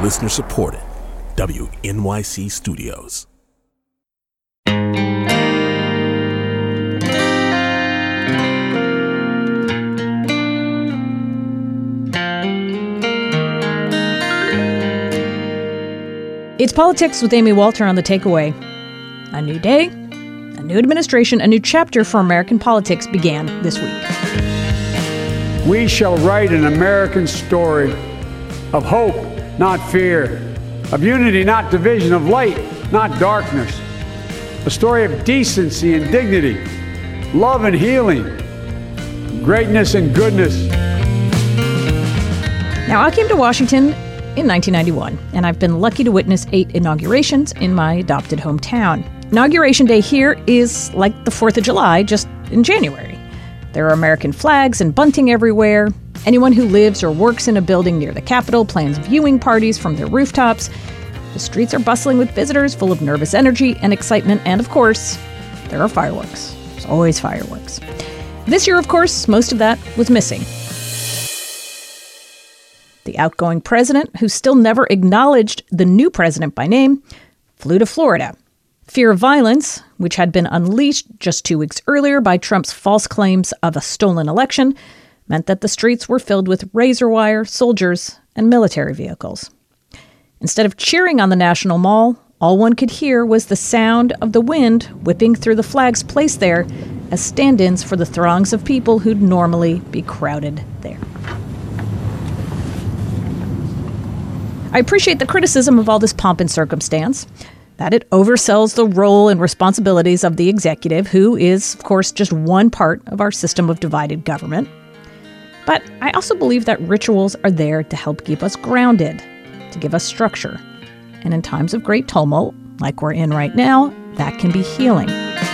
Listener supported. WNYC Studios. It's Politics with Amy Walter on The Takeaway. A new day, a new administration, a new chapter for American politics began this week. We shall write an American story of hope, not fear, of unity, not division, of light, not darkness, a story of decency and dignity, love and healing, greatness and goodness. Now, I came to Washington in 1991, and I've been lucky to witness 8 inaugurations in my adopted hometown. Inauguration Day here is like the 4th of July, just in January. There are American flags and bunting everywhere. Anyone who lives or works in a building near the Capitol plans viewing parties from their rooftops. The streets are bustling with visitors, full of nervous energy and excitement, and of course, there are fireworks. There's always fireworks. This year, of course, most of that was missing. The outgoing president, who still never acknowledged the new president by name, flew to Florida. Fear of violence, which had been unleashed just 2 weeks earlier by Trump's false claims of a stolen election, meant that the streets were filled with razor wire, soldiers, and military vehicles. Instead of cheering on the National Mall, all one could hear was the sound of the wind whipping through the flags placed there as stand-ins for the throngs of people who'd normally be crowded there. I appreciate the criticism of all this pomp and circumstance, that it oversells the role and responsibilities of the executive, who is, of course, just one part of our system of divided government. But I also believe that rituals are there to help keep us grounded, to give us structure. And in times of great tumult, like we're in right now, that can be healing.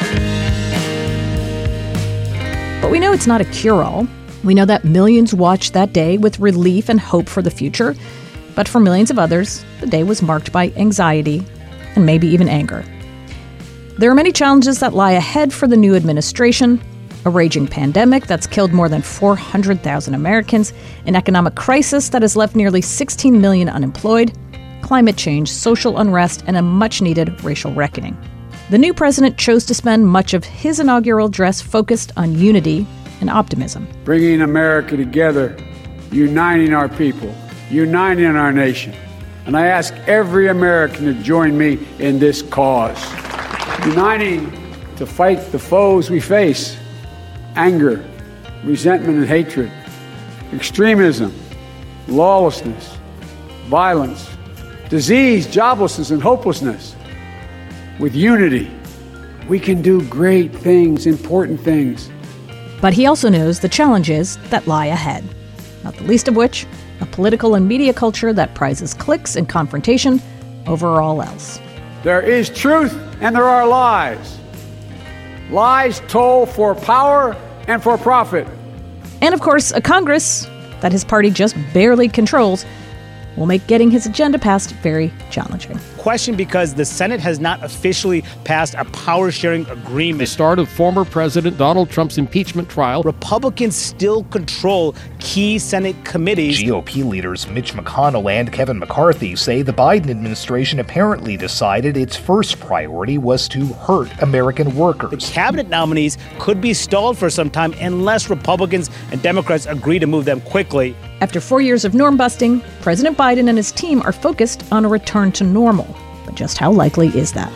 But we know it's not a cure-all. We know that millions watched that day with relief and hope for the future. But for millions of others, the day was marked by anxiety and maybe even anger. There are many challenges that lie ahead for the new administration: a raging pandemic that's killed more than 400,000 Americans, an economic crisis that has left nearly 16 million unemployed, climate change, social unrest, and a much-needed racial reckoning. The new president chose to spend much of his inaugural address focused on unity and optimism. Bringing America together, uniting our people, uniting our nation. And I ask every American to join me in this cause. Uniting to fight the foes we face: anger, resentment and hatred, extremism, lawlessness, violence, disease, joblessness, and hopelessness. With unity, we can do great things, important things. But he also knows the challenges that lie ahead, not the least of which a political and media culture that prizes clicks and confrontation over all else. There is truth and there are lies. Lies told for power and for profit. And of course, a Congress that his party just barely controls will make getting his agenda passed very challenging. Question because the Senate has not officially passed a power-sharing agreement. The start of former President Donald Trump's impeachment trial. Republicans still control key Senate committees. GOP leaders Mitch McConnell and Kevin McCarthy say the Biden administration apparently decided its first priority was to hurt American workers. The cabinet nominees could be stalled for some time unless Republicans and Democrats agree to move them quickly. After 4 years of norm busting, President Biden and his team are focused on a return to normal. But just how likely is that?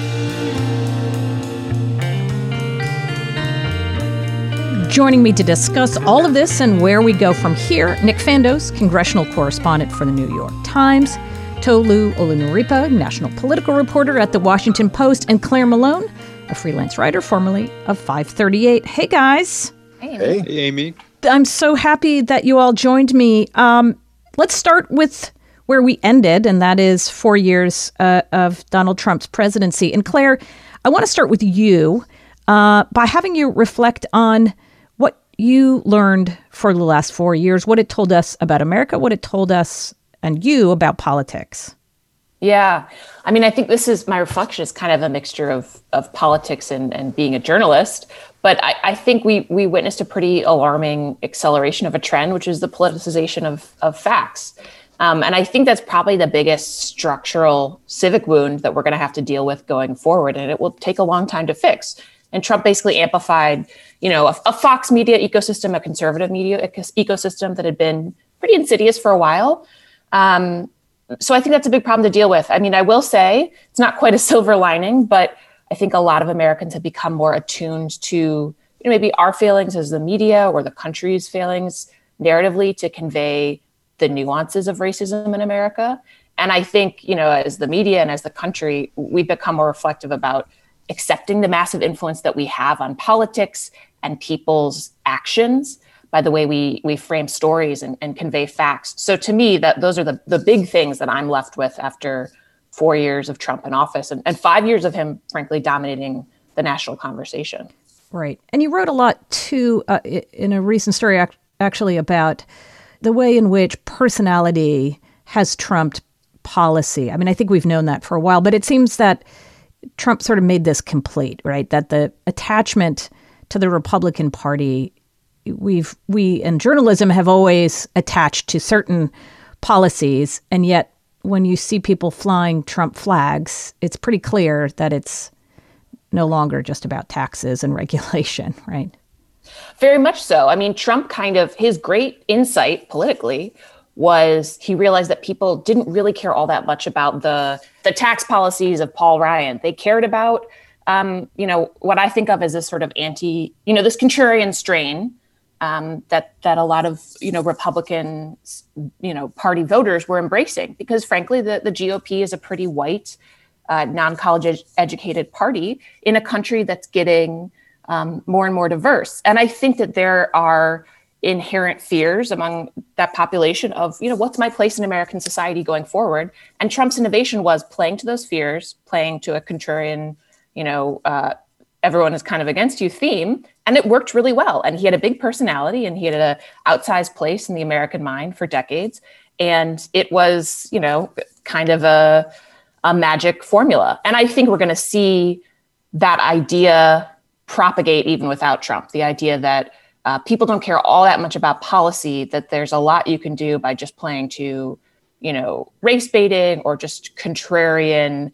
Joining me to discuss all of this and where we go from here, Nick Fandos, congressional correspondent for the New York Times, Tolu Olunuripa, national political reporter at the Washington Post, and Claire Malone, a freelance writer formerly of 538. Hey, guys. Hey, Amy. I'm so happy that you all joined me. Let's start with where we ended, and that is 4 years of Donald Trump's presidency. And Claire, I want to start with you by having you reflect on what you learned for the last 4 years, what it told us about America, what it told us and you about politics. Yeah. I mean, I think this is my reflection is kind of a mixture of politics and being a journalist. But I think we witnessed a pretty alarming acceleration of a trend, which is the politicization of facts. And I think that's probably the biggest structural civic wound that we're going to have to deal with going forward. And it will take a long time to fix. And Trump basically amplified, a Fox media ecosystem, a conservative media ecosystem that had been pretty insidious for a while. So I think that's a big problem to deal with. I mean, I will say it's not quite a silver lining, but I think a lot of Americans have become more attuned to maybe our failings as the media or the country's failings narratively to convey the nuances of racism in America. And I think, as the media and as the country, we've become more reflective about accepting the massive influence that we have on politics and people's actions by the way we frame stories and convey facts. So to me, those are the big things that I'm left with after 4 years of Trump in office and 5 years of him, frankly, dominating the national conversation. Right. And you wrote a lot, too, in a recent story, actually, about the way in which personality has trumped policy. I mean, I think we've known that for a while, but it seems that Trump sort of made this complete, right? That the attachment to the Republican Party, we in journalism have always attached to certain policies, and yet when you see people flying Trump flags, it's pretty clear that it's no longer just about taxes and regulation, right? Very much so. I mean, Trump his great insight politically was he realized that people didn't really care all that much about the tax policies of Paul Ryan. They cared about, what I think of as this sort of this contrarian strain that a lot of, Republican, party voters were embracing because, frankly, the GOP is a pretty white, non-college educated party in a country that's getting more and more diverse. And I think that there are inherent fears among that population of, what's my place in American society going forward? And Trump's innovation was playing to those fears, playing to a contrarian, everyone is kind of against you theme. And it worked really well. And he had a big personality and he had an outsized place in the American mind for decades. And it was, kind of a magic formula. And I think we're going to see that idea propagate even without Trump, the idea that people don't care all that much about policy, that there's a lot you can do by just playing to, race baiting or just contrarian,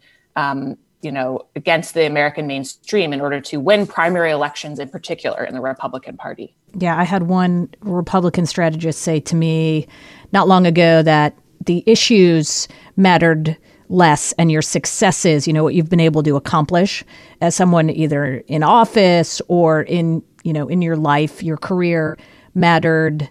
against the American mainstream in order to win primary elections in particular in the Republican Party. Yeah, I had one Republican strategist say to me not long ago that the issues mattered less and your successes, what you've been able to accomplish as someone either in office or in your life, your career mattered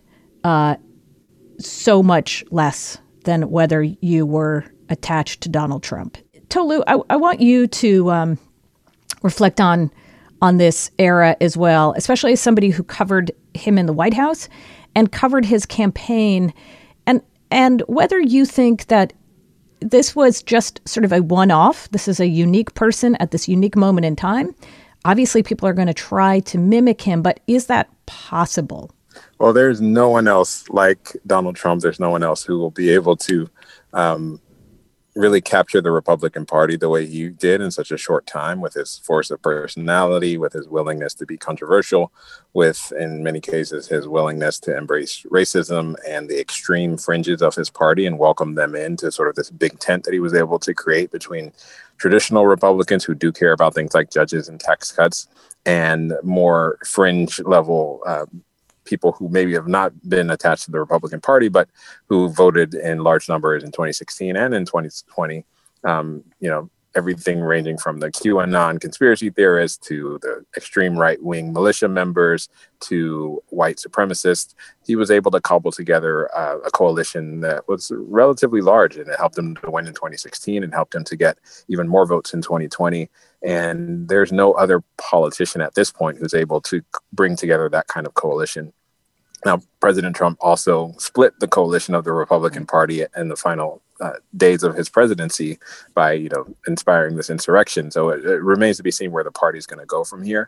so much less than whether you were attached to Donald Trump. Tolu, I want you to reflect on this era as well, especially as somebody who covered him in the White House and covered his campaign, and whether you think that this was just sort of a one-off. This is a unique person at this unique moment in time. Obviously, people are going to try to mimic him, but is that possible? Well, there's no one else like Donald Trump. There's no one else who will be able to really capture the Republican Party the way he did in such a short time, with his force of personality, with his willingness to be controversial, with, in many cases, his willingness to embrace racism and the extreme fringes of his party and welcome them into sort of this big tent that he was able to create between traditional Republicans who do care about things like judges and tax cuts and more fringe level people who maybe have not been attached to the Republican Party, but who voted in large numbers in 2016 and in 2020. Everything ranging from the QAnon conspiracy theorists to the extreme right-wing militia members to white supremacists. He was able to cobble together a coalition that was relatively large, and it helped him to win in 2016 and helped him to get even more votes in 2020. And there's no other politician at this point who's able to bring together that kind of coalition. Now, President Trump also split the coalition of the Republican Party in the final days of his presidency by, inspiring this insurrection. So it remains to be seen where the party is going to go from here.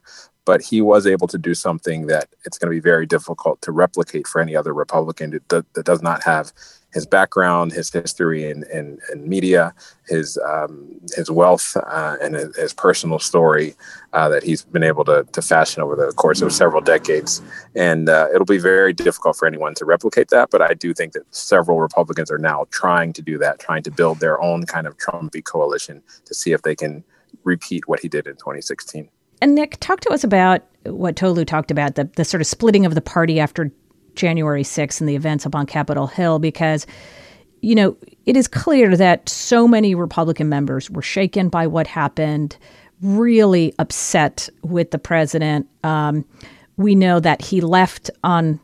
but he was able to do something that it's going to be very difficult to replicate for any other Republican that does not have his background, his history in media, his wealth, and his personal story that he's been able to fashion over the course of several decades. And it'll be very difficult for anyone to replicate that. But I do think that several Republicans are now trying to do that, trying to build their own kind of Trumpy coalition to see if they can repeat what he did in 2016. And Nick, talk to us about what Tolu talked about, the sort of splitting of the party after January 6th and the events up on Capitol Hill, because, you know, it is clear that so many Republican members were shaken by what happened, really upset with the president. We know that he left on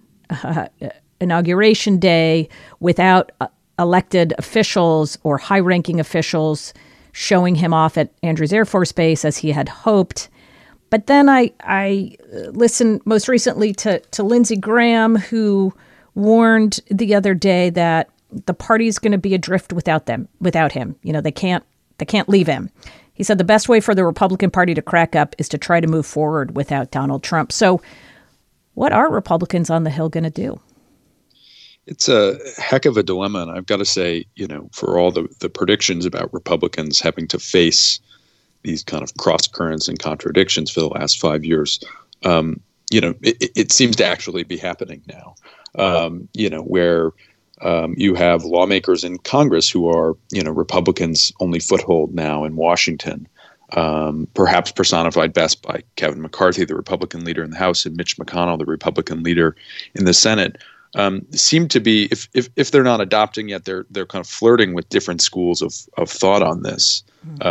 Inauguration Day without elected officials or high-ranking officials showing him off at Andrews Air Force Base as he had hoped. But then I listened most recently to Lindsey Graham, who warned the other day that the party's going to be adrift without him. You know, they can't leave him. He said the best way for the Republican Party to crack up is to try to move forward without Donald Trump. So what are Republicans on the Hill going to do? It's a heck of a dilemma. And I've got to say, you know, for all the predictions about Republicans having to face these kind of cross currents and contradictions for the last 5 years, you know, it seems to actually be happening now, you know, where you have lawmakers in Congress who are, you know, Republicans' only foothold now in Washington, perhaps personified best by Kevin McCarthy, the Republican leader in the House, and Mitch McConnell, the Republican leader in the Senate, seem to be, if they're not adopting yet, they're kind of flirting with different schools of thought on this.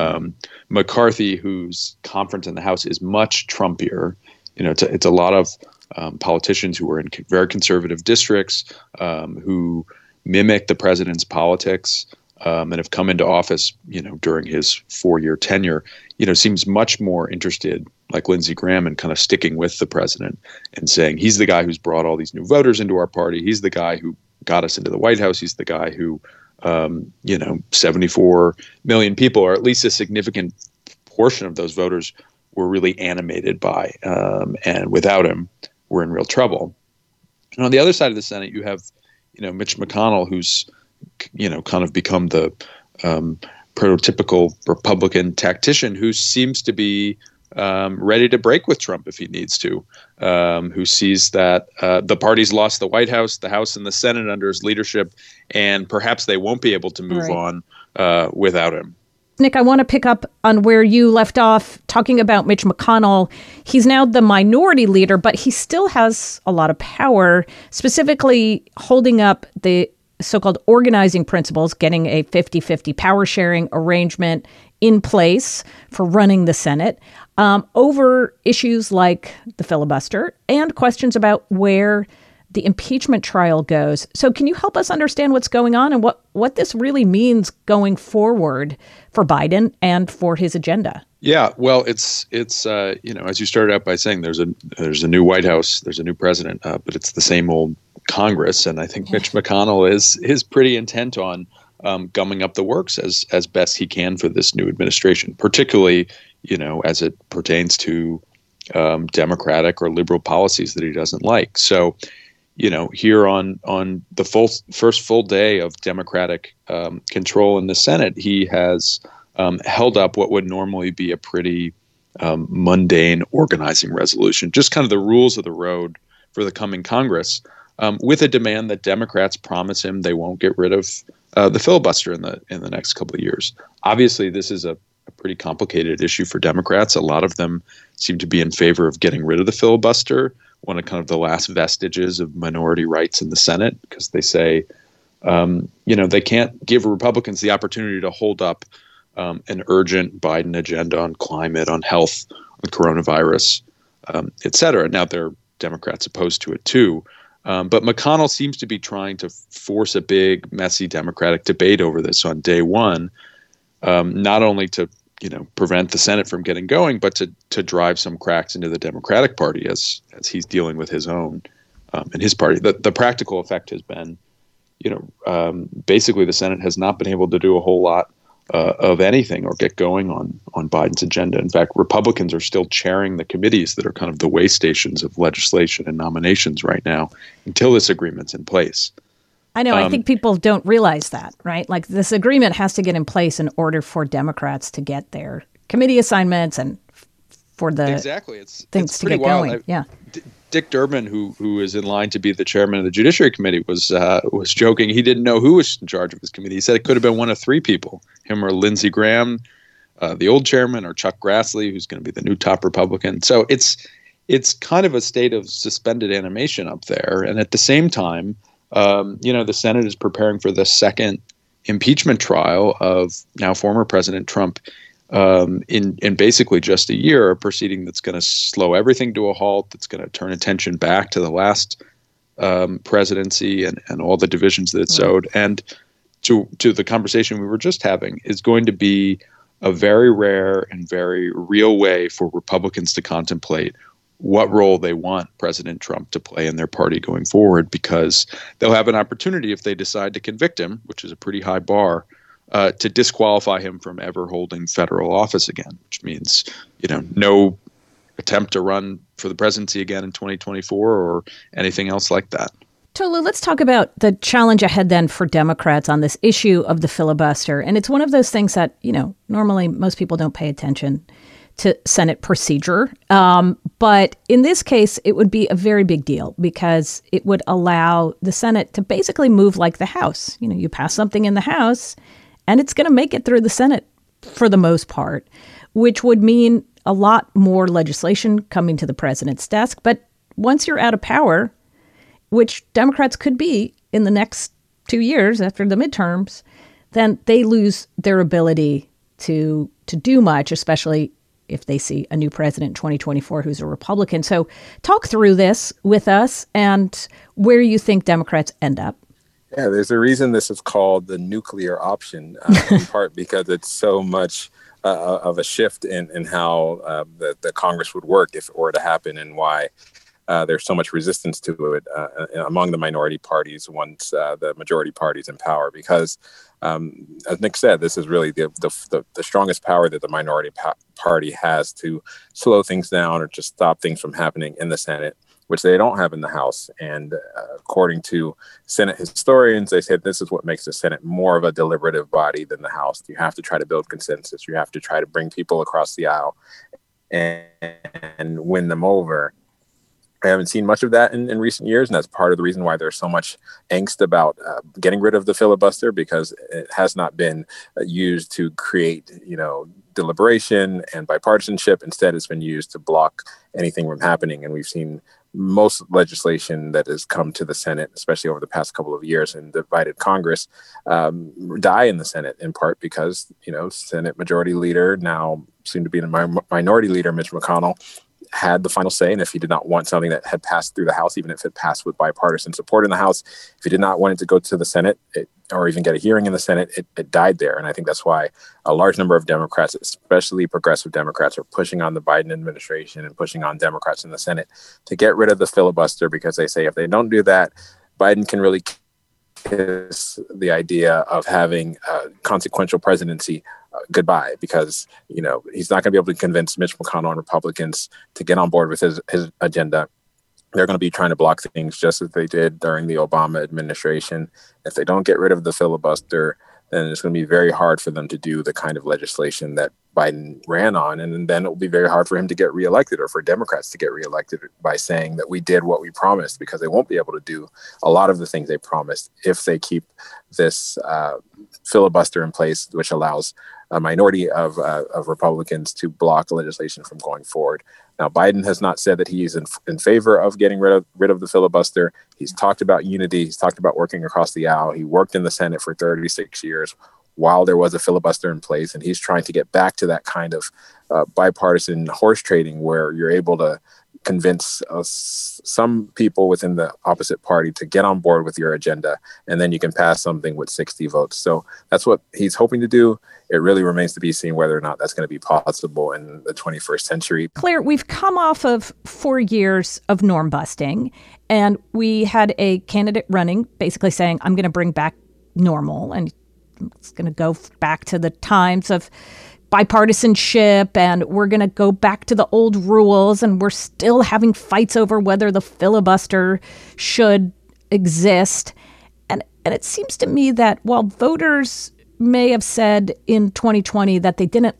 McCarthy, whose conference in the House is much Trumpier, you know, it's a lot of politicians who are in very conservative districts, who mimic the president's politics, and have come into office, you know, during his 4-year tenure, you know, seems much more interested, like Lindsey Graham, in kind of sticking with the president and saying he's the guy who's brought all these new voters into our party. He's the guy who got us into the White House. He's the guy who, you know, 74 million people, or at least a significant portion of those voters, were really animated by. And without him, we're in real trouble. And on the other side of the Senate, you have, you know, Mitch McConnell, who's, you know, kind of become the prototypical Republican tactician who seems to be ready to break with Trump if he needs to, who sees that the party's lost the White House, the House, and the Senate under his leadership, and perhaps they won't be able to move on without him. Nick, I want to pick up on where you left off talking about Mitch McConnell. He's now the minority leader, but he still has a lot of power, specifically holding up the so-called organizing principles, getting a 50-50 power sharing arrangement in place for running the Senate over issues like the filibuster and questions about where the impeachment trial goes. So can you help us understand what's going on and what this really means going forward for Biden and for his agenda? Yeah, well, it's you know, as you started out by saying, there's a new White House, there's a new president, but it's the same old Congress, and I think Mitch McConnell is pretty intent on gumming up the works as best he can for this new administration, particularly, you know, as it pertains to Democratic or liberal policies that he doesn't like. So, you know, here on the first full day of Democratic control in the Senate, he has held up what would normally be a pretty mundane organizing resolution, just kind of the rules of the road for the coming Congress, with a demand that Democrats promise him they won't get rid of the filibuster in the next couple of years. Obviously, this is a pretty complicated issue for Democrats. A lot of them seem to be in favor of getting rid of the filibuster, one of kind of the last vestiges of minority rights in the Senate, because they say, you know, they can't give Republicans the opportunity to hold up an urgent Biden agenda on climate, on health, on coronavirus, et cetera. Now, there are Democrats opposed to it, too. But McConnell seems to be trying to force a big, messy Democratic debate over this on day one, not only to, you know, prevent the Senate from getting going, but to drive some cracks into the Democratic Party as he's dealing with his own and his party. The practical effect has been, you know, basically the Senate has not been able to do a whole lot of anything or get going on Biden's agenda. In fact, Republicans are still chairing the committees that are kind of the way stations of legislation and nominations right now until this agreement's in place. I know. I think people don't realize that, right? Like this agreement has to get in place in order for Democrats to get their committee assignments and for the things to get going. Yeah. Dick Durbin, who is in line to be the chairman of the Judiciary Committee, was joking. He didn't know who was in charge of his committee. He said it could have been one of three people, him or Lindsey Graham, the old chairman, or Chuck Grassley, who's going to be the new top Republican. So it's kind of a state of suspended animation up there. And at the same time, the Senate is preparing for the second impeachment trial of now former President Trump in basically just a year, a proceeding that's going to slow everything to a halt, that's going to turn attention back to the last presidency and all the divisions that it sowed. And to the conversation we were just having is going to be a very rare and very real way for Republicans to contemplate what role they want President Trump to play in their party going forward, because they'll have an opportunity if they decide to convict him, which is a pretty high bar, to disqualify him from ever holding federal office again, which means, no attempt to run for the presidency again in 2024 or anything else like that. Tolu, let's talk about the challenge ahead then for Democrats on this issue of the filibuster. And it's one of those things that, normally most people don't pay attention to Senate procedure. But in this case, it would be a very big deal because it would allow the Senate to basically move like the House. You pass something in the House and it's going to make it through the Senate for the most part, which would mean a lot more legislation coming to the president's desk. But once you're out of power, which Democrats could be in the next 2 years after the midterms, then they lose their ability to do much, especially if they see a new president in 2024 who's a Republican. So talk through this with us and where you think Democrats end up. Yeah, there's a reason this is called the nuclear option, in part because it's so much of a shift in how the Congress would work if it were to happen, and why there's so much resistance to it among the minority parties once the majority party's in power. Because, as Nick said, this is really the strongest power that the minority party has to slow things down or to stop things from happening in the Senate, which they don't have in the House. And according to Senate historians, they said this is what makes the Senate more of a deliberative body than the House. You have to try to build consensus. You have to try to bring people across the aisle and win them over. I haven't seen much of that in recent years, and that's part of the reason why there's so much angst about getting rid of the filibuster, because it has not been used to create, deliberation and bipartisanship. Instead, it's been used to block anything from happening. And we've seen most legislation that has come to the Senate, especially over the past couple of years in divided Congress, die in the Senate, in part because, Senate Majority Leader, now soon to be the Minority Leader, Mitch McConnell, had the final say. And if he did not want something that had passed through the House, even if it passed with bipartisan support in the House, if he did not want it to go to the Senate or even get a hearing in the Senate, it died there. And I think that's why a large number of Democrats, especially progressive Democrats, are pushing on the Biden administration and pushing on Democrats in the Senate to get rid of the filibuster, because they say if they don't do that, Biden can really kiss the idea of having a consequential presidency goodbye, because he's not going to be able to convince Mitch McConnell and Republicans to get on board with his agenda. They're going to be trying to block things just as they did during the Obama administration. If they don't get rid of the filibuster, then it's going to be very hard for them to do the kind of legislation that Biden ran on. And then it will be very hard for him to get reelected, or for Democrats to get reelected, by saying that we did what we promised, because they won't be able to do a lot of the things they promised if they keep this filibuster in place, which allows a minority of Republicans to block legislation from going forward. Now, Biden has not said that he's in favor of getting rid of the filibuster. He's talked about unity. He's talked about working across the aisle. He worked in the Senate for 36 years while there was a filibuster in place, and he's trying to get back to that kind of bipartisan horse trading where you're able to convince some people within the opposite party to get on board with your agenda, and then you can pass something with 60 votes. So that's what he's hoping to do. It really remains to be seen whether or not that's going to be possible in the 21st century. Claire, we've come off of 4 years of norm busting, and we had a candidate running basically saying, I'm going to bring back normal. And It's going to go back to the times of bipartisanship, and we're going to go back to the old rules, and we're still having fights over whether the filibuster should exist. And it seems to me that while voters may have said in 2020 that they didn't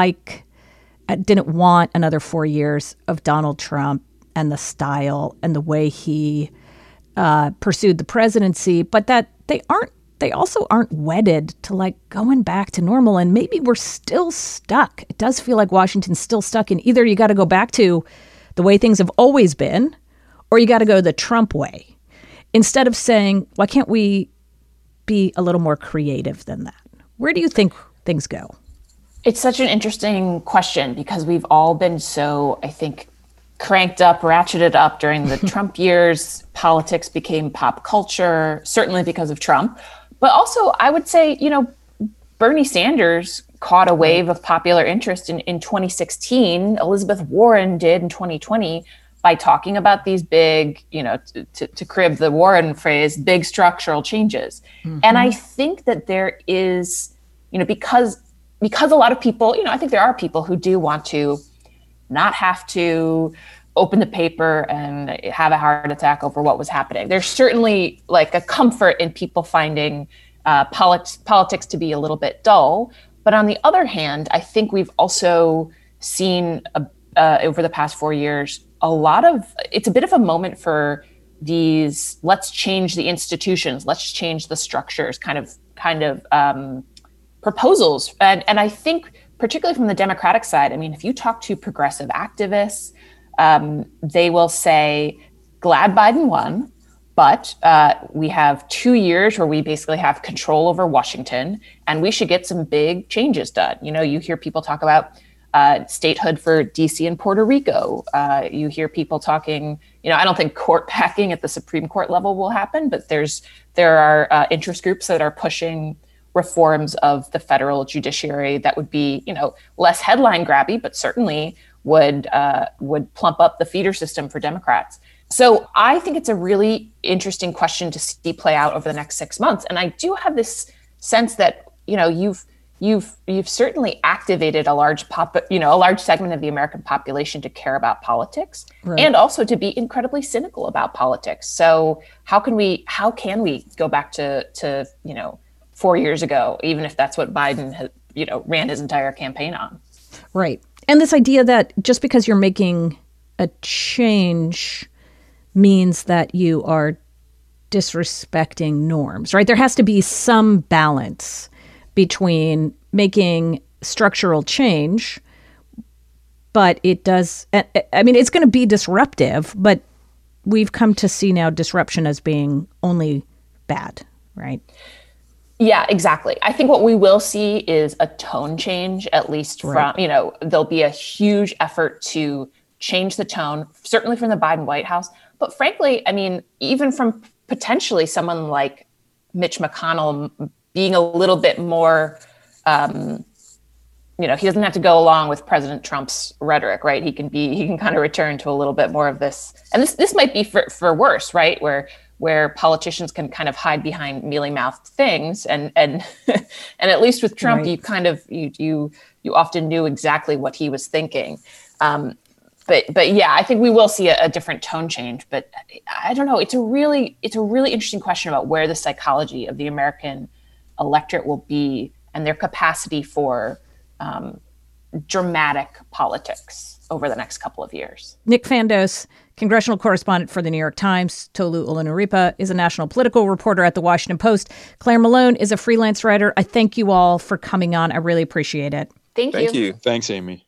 want another 4 years of Donald Trump and the style and the way he pursued the presidency, but that they also aren't wedded to like going back to normal. And maybe we're still stuck. It does feel like Washington's still stuck in either you got to go back to the way things have always been, or you got to go the Trump way, instead of saying, why can't we be a little more creative than that? Where do you think things go? It's such an interesting question because we've all been so, I think, cranked up, ratcheted up during the Trump years. Politics became pop culture, certainly because of Trump. But also, I would say, Bernie Sanders caught a wave of popular interest in 2016. Elizabeth Warren did in 2020 by talking about these big, to crib the Warren phrase, big structural changes. Mm-hmm. And I think that there is, because a lot of people, I think there are people who do want to not have to open the paper and have a heart attack over what was happening. There's certainly like a comfort in people finding politics to be a little bit dull. But on the other hand, I think we've also seen over the past 4 years, it's a bit of a moment for these, let's change the institutions, let's change the structures kind of proposals. And I think particularly from the Democratic side, I mean, if you talk to progressive activists, they will say, glad Biden won, but we have 2 years where we basically have control over Washington, and we should get some big changes done. You hear people talk about statehood for DC and Puerto Rico. You hear people talking, I don't think court packing at the Supreme Court level will happen, but there are interest groups that are pushing reforms of the federal judiciary that would be, less headline grabby, but certainly would plump up the feeder system for Democrats. So I think it's a really interesting question to see play out over the next 6 months. And I do have this sense that, you've certainly activated a large segment of the American population to care about politics, right, and also to be incredibly cynical about politics. So how can we go back to 4 years ago, even if that's what Biden ran his entire campaign on? Right. And this idea that just because you're making a change means that you are disrespecting norms, right? There has to be some balance between making structural change, but it's going to be disruptive, but we've come to see now disruption as being only bad, right? Yeah, exactly. I think what we will see is a tone change, at least from, there'll be a huge effort to change the tone, certainly from the Biden White House. But frankly, I mean, even from potentially someone like Mitch McConnell being a little bit more, he doesn't have to go along with President Trump's rhetoric, right? He can kind of return to a little bit more of this. And this might be for worse, right? Where politicians can kind of hide behind mealy-mouthed things, and and at least with Trump, right, you often knew exactly what he was thinking. But yeah, I think we will see a different tone change. But I don't know. It's a really interesting question about where the psychology of the American electorate will be and their capacity for dramatic politics over the next couple of years. Nick Fandos, congressional correspondent for The New York Times. Tolu Olorunnipa is a national political reporter at The Washington Post. Claire Malone is a freelance writer. I thank you all for coming on. I really appreciate it. Thank you. Thanks, Amy.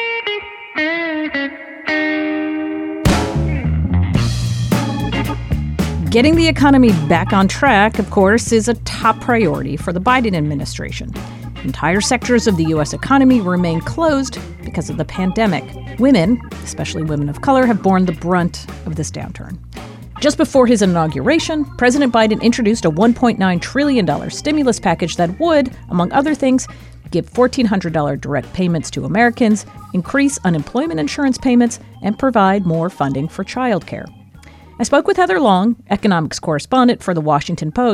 Getting the economy back on track, of course, is a top priority for the Biden administration. Entire sectors of the U.S. economy remain closed because of the pandemic. Women, especially women of color, have borne the brunt of this downturn. Just before his inauguration, President Biden introduced a $1.9 trillion stimulus package that would, among other things, give $1,400 direct payments to Americans, increase unemployment insurance payments, and provide more funding for childcare. I spoke with Heather Long, economics correspondent for The Washington Post.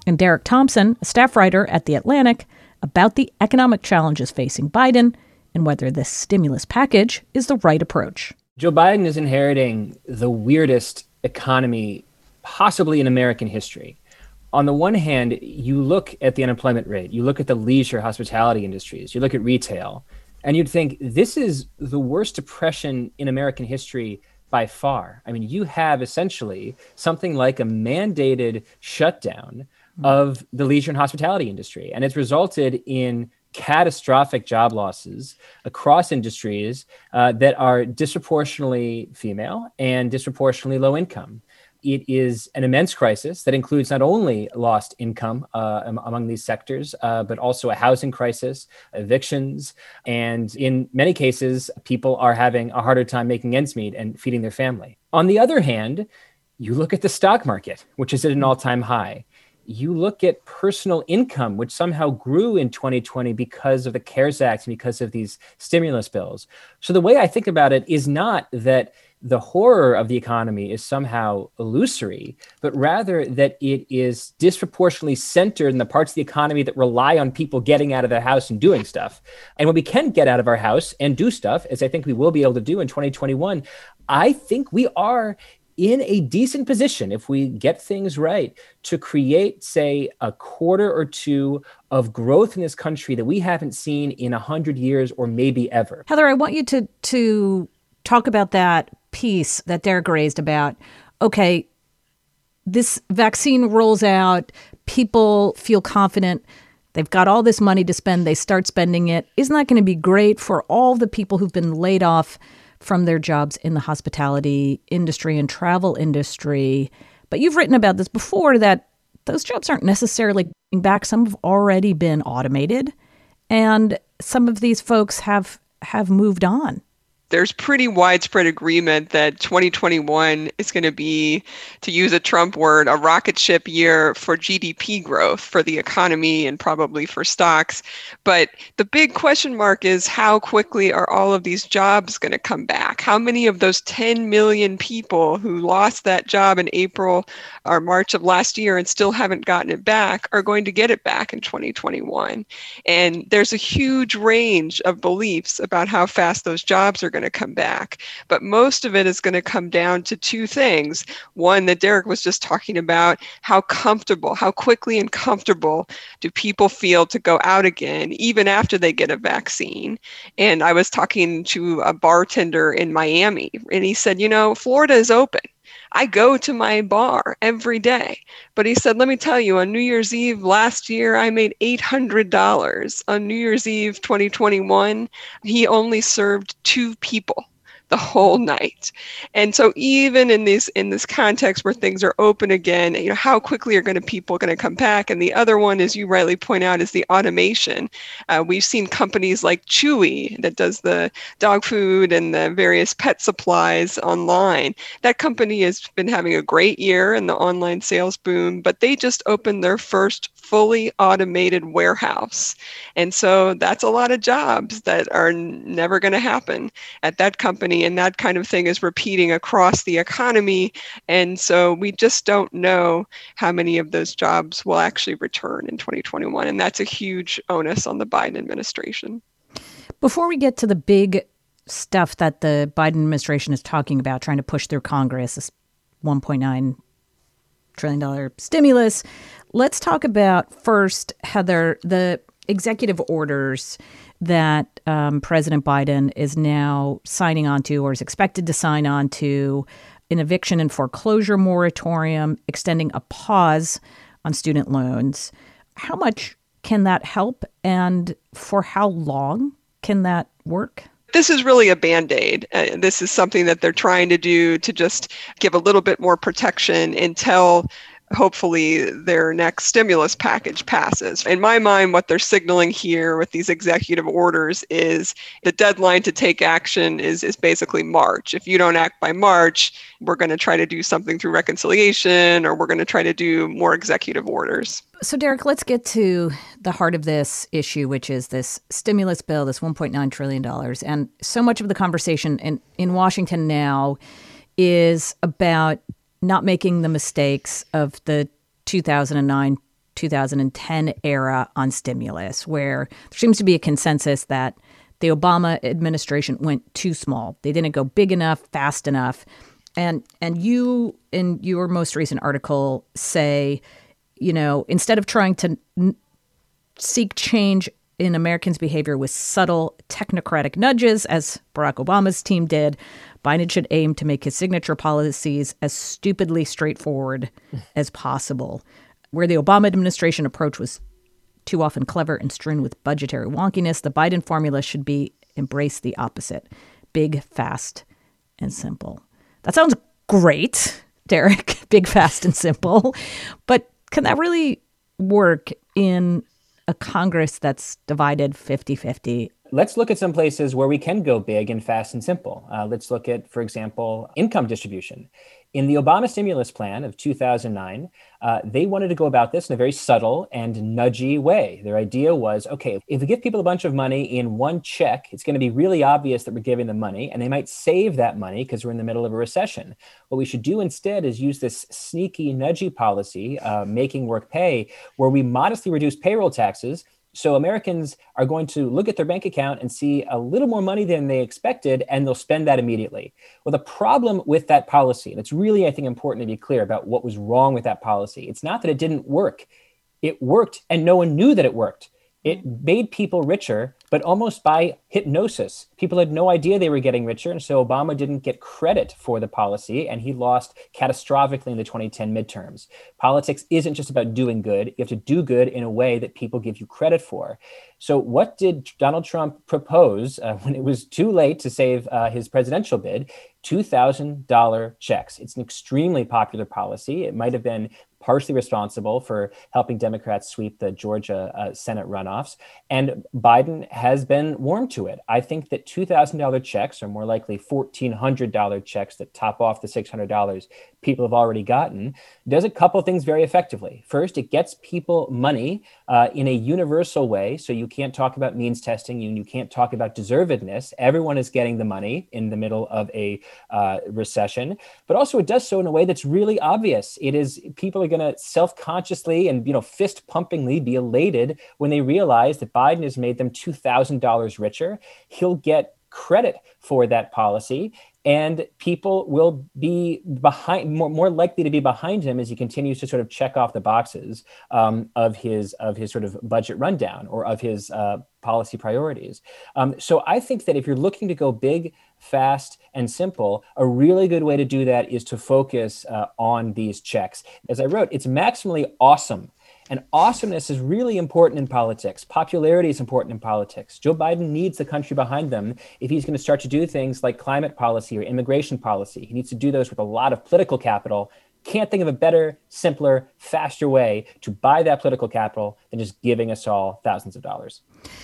And Derek Thompson, a staff writer at The Atlantic, about the economic challenges facing Biden and whether this stimulus package is the right approach. Joe Biden is inheriting the weirdest economy possibly in American history. On the one hand, you look at the unemployment rate, you look at the leisure hospitality industries, you look at retail, and you'd think this is the worst depression in American history by far. I mean, you have essentially something like a mandated shutdown of the leisure and hospitality industry, and it's resulted in catastrophic job losses across industries that are disproportionately female and disproportionately low income. It is an immense crisis that includes not only lost income among these sectors, but also a housing crisis, evictions, and in many cases, people are having a harder time making ends meet and feeding their family. On the other hand, you look at the stock market, which is at an all-time high. You look at personal income, which somehow grew in 2020 because of the CARES Act and because of these stimulus bills. So the way I think about it is not that the horror of the economy is somehow illusory, but rather that it is disproportionately centered in the parts of the economy that rely on people getting out of their house and doing stuff. And when we can get out of our house and do stuff, as I think we will be able to do in 2021, I think we are in a decent position, if we get things right, to create, say, a quarter or two of growth in this country that we haven't seen in 100 years or maybe ever. Heather, I want you to talk about that piece that Derek raised about, okay, this vaccine rolls out, people feel confident, they've got all this money to spend, they start spending it. Isn't that going to be great for all the people who've been laid off from their jobs in the hospitality industry and travel industry? But you've written about this before, that those jobs aren't necessarily coming back. Some have already been automated, and some of these folks have moved on. There's pretty widespread agreement that 2021 is going to be, to use a Trump word, a rocket ship year for GDP growth, for the economy, and probably for stocks. But the big question mark is, how quickly are all of these jobs going to come back? How many of those 10 million people who lost that job in April or March of last year and still haven't gotten it back are going to get it back in 2021? And there's a huge range of beliefs about how fast those jobs are going to come back. But most of it is going to come down to two things. One that Derek was just talking about, how quickly and comfortable do people feel to go out again, even after they get a vaccine? And I was talking to a bartender in Miami, and he said, Florida is open. I go to my bar every day. But he said, let me tell you, on New Year's Eve last year, I made $800. On New Year's Eve 2021, he only served 2 people the whole night. And so even in this context where things are open again, how quickly are people going to come back? And the other one, as you rightly point out, is the automation. We've seen companies like Chewy that does the dog food and the various pet supplies online. That company has been having a great year in the online sales boom, but they just opened their first fully automated warehouse. And so that's a lot of jobs that are never going to happen at that company. And that kind of thing is repeating across the economy. And so we just don't know how many of those jobs will actually return in 2021. And that's a huge onus on the Biden administration. Before we get to the big stuff that the Biden administration is talking about, trying to push through Congress, this $1.9 trillion stimulus, let's talk about first, Heather, the executive orders that President Biden is now signing on to, or is expected to sign on to, an eviction and foreclosure moratorium, extending a pause on student loans. How much can that help, and for how long can that work? This is really a Band-Aid. This is something that they're trying to do to just give a little bit more protection until hopefully their next stimulus package passes. In my mind, what they're signaling here with these executive orders is the deadline to take action is basically March. If you don't act by March, we're going to try to do something through reconciliation, or we're going to try to do more executive orders. So, Derek, let's get to the heart of this issue, which is this stimulus bill, this $1.9 trillion. And so much of the conversation in Washington now is about not making the mistakes of the 2009 2010 era on stimulus, where there seems to be a consensus that the Obama administration went too small. They didn't go big enough, fast enough. And you, in your most recent article, say, instead of trying to seek change in Americans' behavior with subtle technocratic nudges, as Barack Obama's team did, Biden should aim to make his signature policies as stupidly straightforward as possible. Where the Obama administration approach was too often clever and strewn with budgetary wonkiness, the Biden formula should be embrace the opposite. Big, fast, and simple. That sounds great, Derek. Big, fast, and simple. But can that really work in a Congress that's divided 50-50? Let's look at some places where we can go big and fast and simple. Let's look at, for example, income distribution. In the Obama stimulus plan of 2009, they wanted to go about this in a very subtle and nudgy way. Their idea was, okay, if we give people a bunch of money in one check, it's going to be really obvious that we're giving them money, and they might save that money because we're in the middle of a recession. What we should do instead is use this sneaky, nudgy policy, making work pay, where we modestly reduce payroll taxes. So Americans are going to look at their bank account and see a little more money than they expected, and they'll spend that immediately. Well, the problem with that policy, and it's really, I think, important to be clear about what was wrong with that policy. It's not that it didn't work. It worked, and no one knew that it worked. It made people richer, but almost by hypnosis. People had no idea they were getting richer, and so Obama didn't get credit for the policy, and he lost catastrophically in the 2010 midterms. Politics isn't just about doing good. You have to do good in a way that people give you credit for. So what did Donald Trump propose when it was too late to save his presidential bid? $2,000 checks. It's an extremely popular policy. It might have been partially responsible for helping Democrats sweep the Georgia Senate runoffs. And Biden has been warm to it. I think that $2,000 checks are more likely $1,400 checks that top off the $600 people have already gotten, does a couple of things very effectively. First, it gets people money in a universal way. So you can't talk about means testing, you can't talk about deservedness. Everyone is getting the money in the middle of a recession, but also it does so in a way that's really obvious. It is, people are going to self-consciously and fist-pumpingly be elated when they realize that Biden has made them $2,000 richer. He'll get credit for that policy, and people will be more likely to be behind him as he continues to sort of check off the boxes of his sort of budget rundown or of his policy priorities. So I think that if you're looking to go big, fast, and simple, a really good way to do that is to focus on these checks. As I wrote, it's maximally awesome. And awesomeness is really important in politics. Popularity is important in politics. Joe Biden needs the country behind them if he's going to start to do things like climate policy or immigration policy. He needs to do those with a lot of political capital. Can't think of a better, simpler, faster way to buy that political capital than just giving us all thousands of dollars.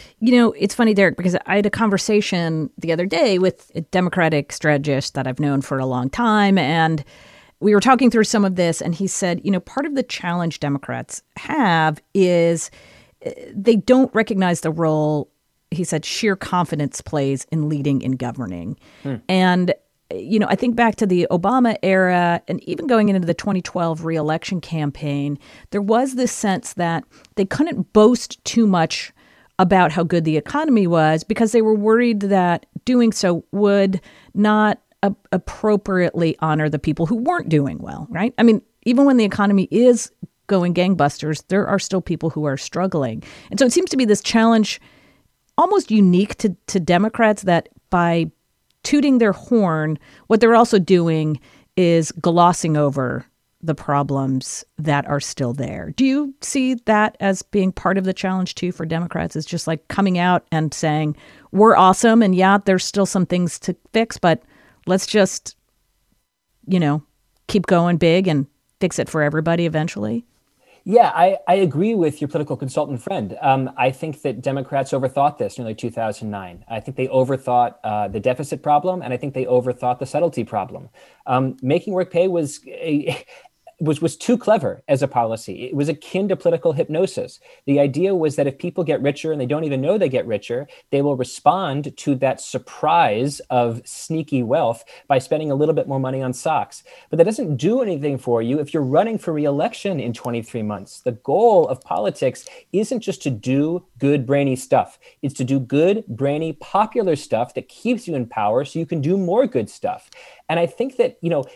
It's funny, Derek, because I had a conversation the other day with a Democratic strategist that I've known for a long time, and we were talking through some of this, and he said, part of the challenge Democrats have is they don't recognize the role, he said, sheer confidence plays in leading and governing. And, I think back to the Obama era and even going into the 2012 reelection campaign, there was this sense that they couldn't boast too much about how good the economy was because they were worried that doing so would not appropriately honor the people who weren't doing well, right? I mean, even when the economy is going gangbusters, there are still people who are struggling. And so it seems to be this challenge almost unique to Democrats that by tooting their horn, what they're also doing is glossing over the problems that are still there. Do you see that as being part of the challenge too for Democrats? It's just like coming out and saying, we're awesome, and yeah, there's still some things to fix, but let's just, keep going big and fix it for everybody eventually. Yeah, I agree with your political consultant friend. I think that Democrats overthought this in early 2009. I think they overthought the deficit problem, and I think they overthought the subtlety problem. Making work pay was was too clever as a policy. It was akin to political hypnosis. The idea was that if people get richer and they don't even know they get richer, they will respond to that surprise of sneaky wealth by spending a little bit more money on socks. But that doesn't do anything for you if you're running for re-election in 23 months. The goal of politics isn't just to do good, brainy stuff. It's to do good, brainy, popular stuff that keeps you in power so you can do more good stuff. And I think that,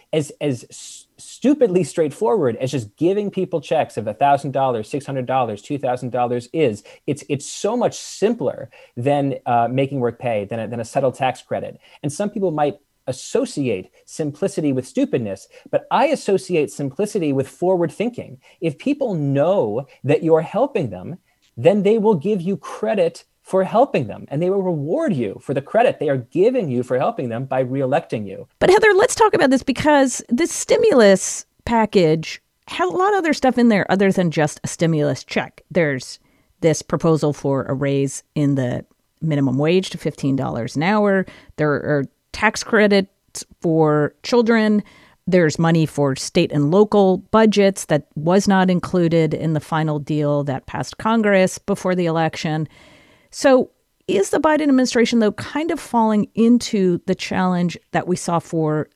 as stupidly straightforward as just giving people checks of $1,000, $600, $2,000 is, it's so much simpler than making work pay, than a settled tax credit. And some people might associate simplicity with stupidness, but I associate simplicity with forward thinking. If people know that you're helping them, then they will give you credit for helping them, and they will reward you for the credit they are giving you for helping them by reelecting you. But Heather, let's talk about this, because this stimulus package has a lot of other stuff in there other than just a stimulus check. There's this proposal for a raise in the minimum wage to $15 an hour. There are tax credits for children. There's money for state and local budgets that was not included in the final deal that passed Congress before the election. So is the Biden administration, though, kind of falling into the challenge that we saw for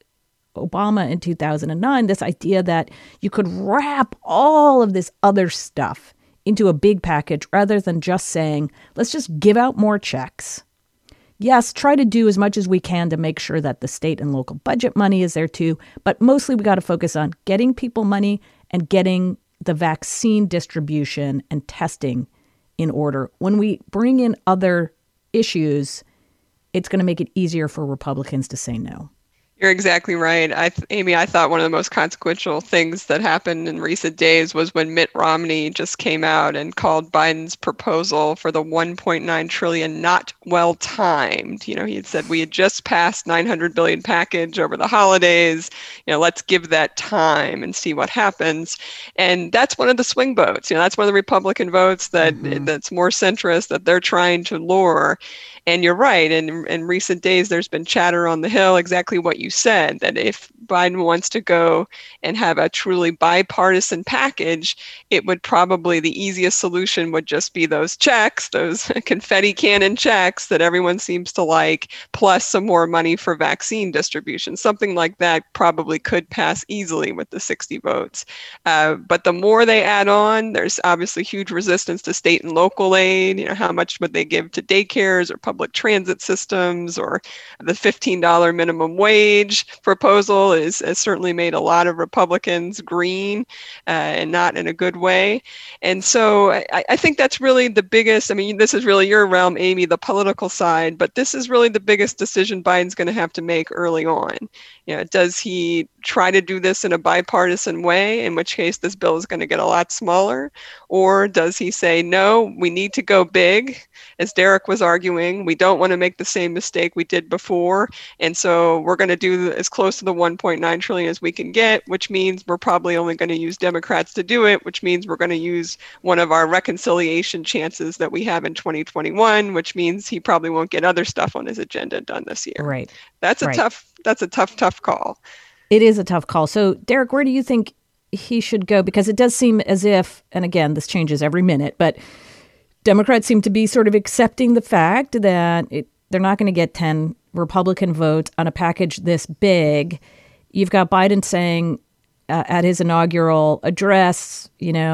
Obama in 2009, this idea that you could wrap all of this other stuff into a big package rather than just saying, let's just give out more checks? Yes, try to do as much as we can to make sure that the state and local budget money is there too, but mostly we got to focus on getting people money and getting the vaccine distribution and testing in order. When we bring in other issues, it's going to make it easier for Republicans to say no. You're exactly right. Amy, I thought one of the most consequential things that happened in recent days was when Mitt Romney just came out and called Biden's proposal for the $1.9 trillion not well timed. He had said we had just passed $900 billion package over the holidays. Let's give that time and see what happens. And that's one of the swing votes. That's one of the Republican votes that's more centrist that they're trying to lure. And you're right. In recent days, there's been chatter on the Hill, exactly what you said, that if Biden wants to go and have a truly bipartisan package, it would probably, the easiest solution would just be those checks, those confetti cannon checks that everyone seems to like, plus some more money for vaccine distribution. Something like that probably could pass easily with the 60 votes. But the more they add on, there's obviously huge resistance to state and local aid. How much would they give to daycares or public transit systems, or the $15 minimum wage proposal has certainly made a lot of Republicans green and not in a good way. And so I think that's really the biggest, this is really your realm, Amy, the political side, but this is really the biggest decision Biden's going to have to make early on. Does he try to do this in a bipartisan way, in which case this bill is going to get a lot smaller? Or does he say, no, we need to go big, as Derek was arguing, we don't want to make the same mistake we did before. And so we're going to do as close to the 1.9 trillion as we can get, which means we're probably only going to use Democrats to do it, which means we're going to use one of our reconciliation chances that we have in 2021, which means he probably won't get other stuff on his agenda done this year. Right. That's a tough call. It is a tough call. So, Derek, where do you think he should go? Because it does seem as if, and again, this changes every minute, but Democrats seem to be sort of accepting the fact that they're not going to get 10 Republican votes on a package this big. You've got Biden saying at his inaugural address,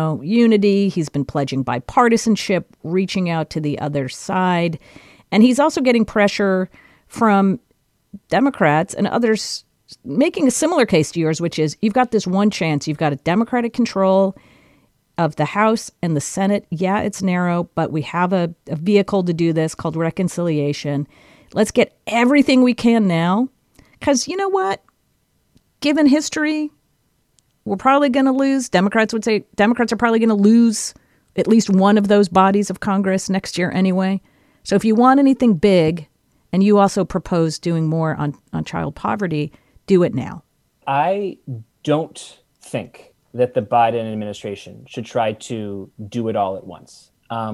unity. He's been pledging bipartisanship, reaching out to the other side. And he's also getting pressure from Democrats and others making a similar case to yours, which is you've got this one chance. You've got a Democratic control of the House and the Senate. Yeah, it's narrow, but we have a vehicle to do this called reconciliation. Let's get everything we can now, because you know what? Given history, we're probably going to lose. Democrats would say Democrats are probably going to lose at least one of those bodies of Congress next year anyway. So if you want anything big, and you also propose doing more on child poverty, do it now. I don't think that the Biden administration should try to do it all at once.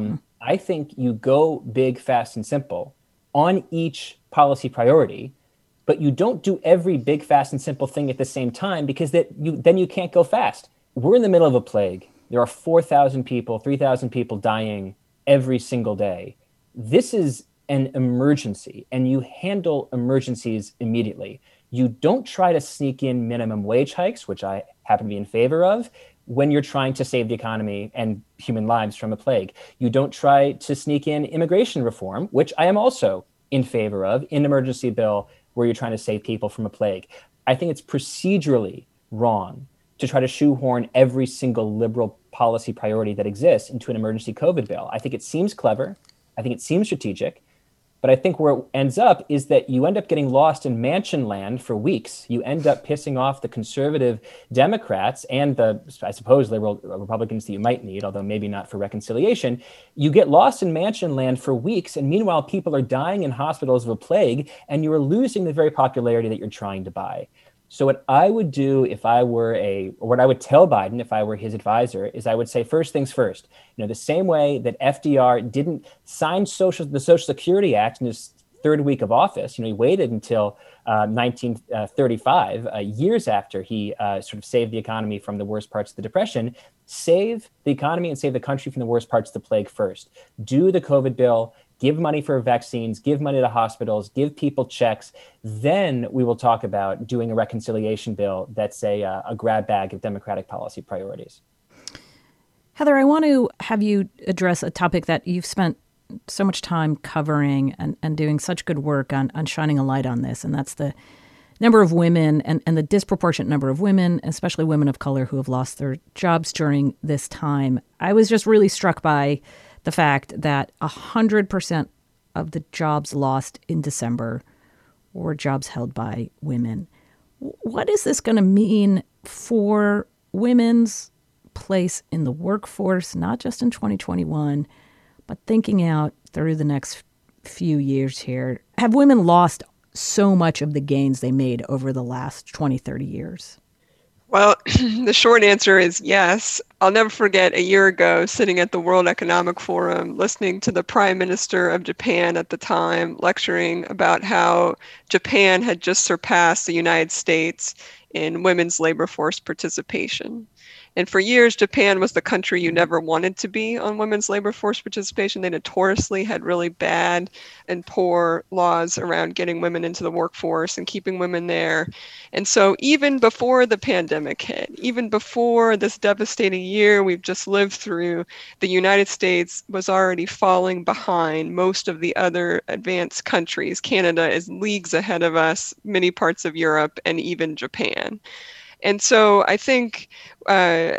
I think you go big, fast, and simple on each policy priority but you don't do every big, fast, and simple thing at the same time, because then you can't go fast. We're in the middle of a plague. There are 4,000 people, 3,000 people dying every single day. This is an emergency, and you handle emergencies immediately. You don't try to sneak in minimum wage hikes, which I happen to be in favor of, when you're trying to save the economy and human lives from a plague. You don't try to sneak in immigration reform, which I am also in favor of, in an emergency bill where you're trying to save people from a plague. I think it's procedurally wrong to try to shoehorn every single liberal policy priority that exists into an emergency COVID bill. I think it seems clever. I think it seems strategic. But I think where it ends up is that you end up getting lost in Manchin land for weeks. You end up pissing off the conservative Democrats and the, I suppose, liberal Republicans that you might need, although maybe not for reconciliation. You get lost in Manchin land for weeks, and meanwhile, people are dying in hospitals of a plague, and you are losing the very popularity that you're trying to buy. So what I would do if I were what I would tell Biden if I were his advisor is I would say, first things first. The same way that FDR didn't sign the Social Security Act in his third week of office, he waited until 1935, years after he sort of saved the economy from the worst parts of the Depression. Save the economy and save the country from the worst parts of the plague first. Do the COVID bill. Give money for vaccines, give money to hospitals, give people checks. Then we will talk about doing a reconciliation bill that's a grab bag of Democratic policy priorities. Heather, I want to have you address a topic that you've spent so much time covering and doing such good work on shining a light on this, and that's the number of women and the disproportionate number of women, especially women of color, who have lost their jobs during this time. I was just really struck by the fact that 100% of the jobs lost in December were jobs held by women. What is this going to mean for women's place in the workforce, not just in 2021, but thinking out through the next few years here? Have women lost so much of the gains they made over the last 20, 30 years? Well, the short answer is yes. I'll never forget a year ago sitting at the World Economic Forum, listening to the Prime Minister of Japan at the time lecturing about how Japan had just surpassed the United States in women's labor force participation. And for years, Japan was the country you never wanted to be on women's labor force participation. They notoriously had really bad and poor laws around getting women into the workforce and keeping women there. And so even before the pandemic hit, even before this devastating year we've just lived through, the United States was already falling behind most of the other advanced countries. Canada is leagues ahead of us, many parts of Europe, and even Japan. And so I think, a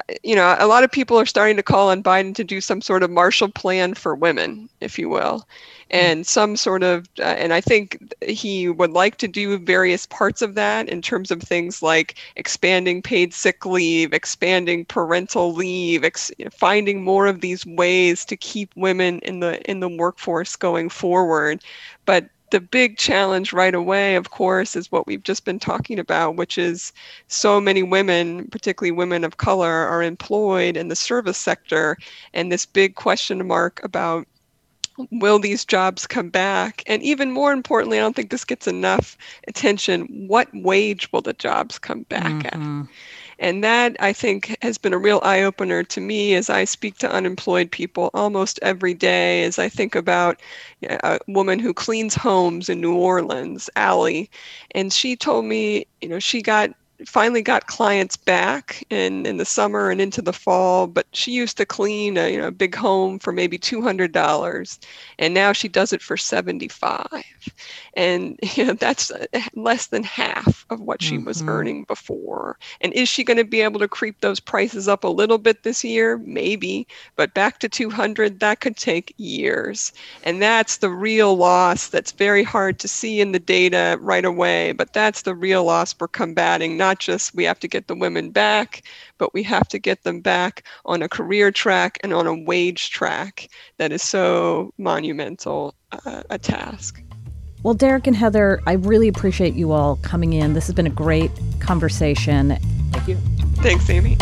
lot of people are starting to call on Biden to do some sort of Marshall Plan for women, if you will, and some sort of, and I think he would like to do various parts of that in terms of things like expanding paid sick leave, expanding parental leave, finding more of these ways to keep women in the workforce going forward. But the big challenge right away, of course, is what we've just been talking about, which is so many women, particularly women of color, are employed in the service sector. And this big question mark about, will these jobs come back? And even more importantly, I don't think this gets enough attention, what wage will the jobs come back at? And that, I think, has been a real eye-opener to me as I speak to unemployed people almost every day, as I think about a woman who cleans homes in New Orleans, Allie. And she told me, she finally got clients back in the summer and into the fall, but she used to clean a big home for maybe $200, and now she does it for $75. And that's less than half of what she was earning before. And is she going to be able to creep those prices up a little bit this year? Maybe, but back to $200, that could take years. And that's the real loss that's very hard to see in the data right away, but that's the real loss we're combating. Not just we have to get the women back, but we have to get them back on a career track and on a wage track that is so monumental a task. Well, Derek and Heather, I really appreciate you all coming in. This has been a great conversation. Thank you. Thanks, Amy.